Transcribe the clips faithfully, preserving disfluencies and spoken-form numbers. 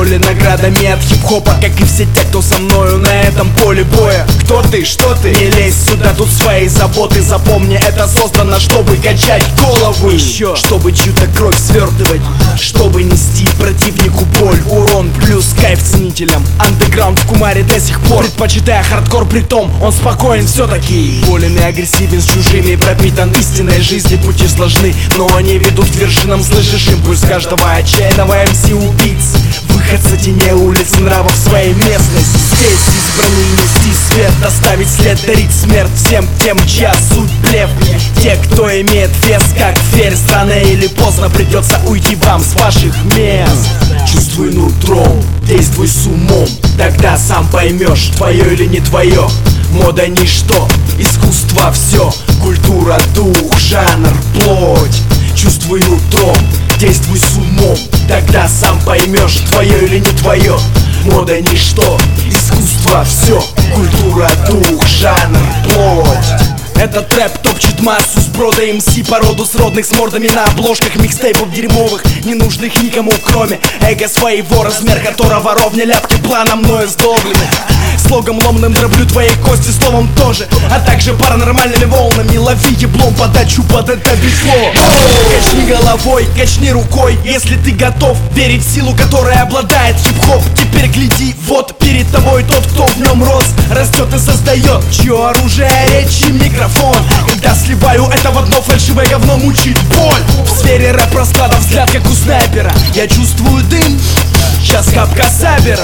горле наградами от хип-хопа, как и все те, кто со мною на этом поле боя. Кто ты, что ты? Не лезь сюда, тут свои заботы. Запомни, это создано, чтобы качать головы. Еще, чтобы чью-то кровь свертывать, чтобы нести противнику боль, урон, плюс кайф ценителям. Андеграунд в Кумаре до сих пор, предпочитая хардкор, притом он спокоен все-таки. Болен и агрессивен с чужими, пропитан истинной жизни. Пути сложны, но они ведут к вершинам. Слышишь импульс каждого отчаянного эм си-убийц, выход с теней улиц нравов своей местности. Здесь избранный нести свет, оставить след, дарить смерть всем тем, чья суть блеф. Те, кто имеет вес, как ферзь, рано или поздно придется уйти вам с ваших мест. Чувствуй нутром, действуй с умом, тогда сам поймешь, твое или не твое. Мода ничто, искусство все, культура, дух, жанр, плоть. Чувствуй нутром, действуй с умом, тогда сам поймешь, твое или не твое. Мода ничто, искусство все, культура, дух, жанр, плоть. Этот рэп топчет массу сброда эм си по роду сродных, с мордами на обложках микстейпов дерьмовых, ненужных никому, кроме эго своего, размер которого ровня ляпки плана мною сдолблены. Слогом ломным дроблю твои кости, словом тоже, а также паранормальными волнами. Лови еблом подачу под это битло. Качни головой, качни рукой, если ты готов верить в силу, которая обладает хип-хоп. Теперь гляди, вот перед тобой тот, кто в нем рос, растет и создает, чье оружие речь и микрофон. Когда сливаю это в одно фальшивое говно, мучит боль. В сфере рэп-расклада взгляд, как у снайпера. Я чувствую дым, сейчас капка сабера.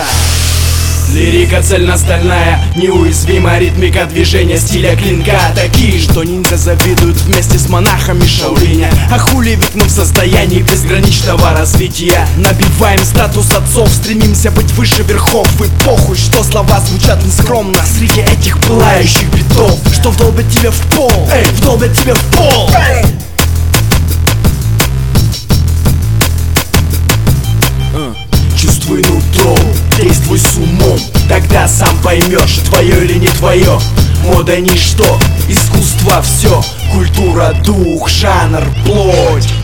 Лирика цельностальная, неуязвима ритмика движения стиля клинка. Такие, что ниндзя завидуют вместе с монахами Шаолиня. А хули ведь мы в состоянии безграничного развития. Набиваем статус отцов, стремимся быть выше верхов. И похуй, что слова звучат нескромно среди этих пылающих битов, что вдолбят тебе в пол, эй, вдолбят тебе в пол. Чувствуй нутром, действуй с умом, тогда сам поймешь, твое или не твое. Мода ничто, искусство все, культура, дух, жанр, плоть.